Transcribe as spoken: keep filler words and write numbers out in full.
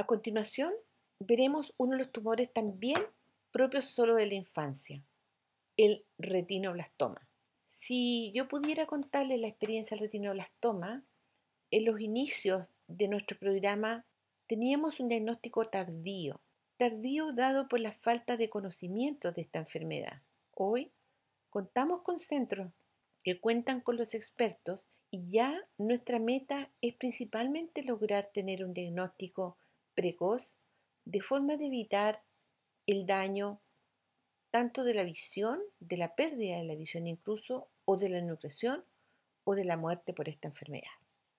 A continuación, veremos uno de los tumores también propios solo de la infancia, el retinoblastoma. Si yo pudiera contarles la experiencia del retinoblastoma, en los inicios de nuestro programa teníamos un diagnóstico tardío, tardío dado por la falta de conocimiento de esta enfermedad. Hoy contamos con centros que cuentan con los expertos y ya nuestra meta es principalmente lograr tener un diagnóstico precoz de forma de evitar el daño tanto de la visión, de la pérdida de la visión incluso, o de la nutrición o de la muerte por esta enfermedad.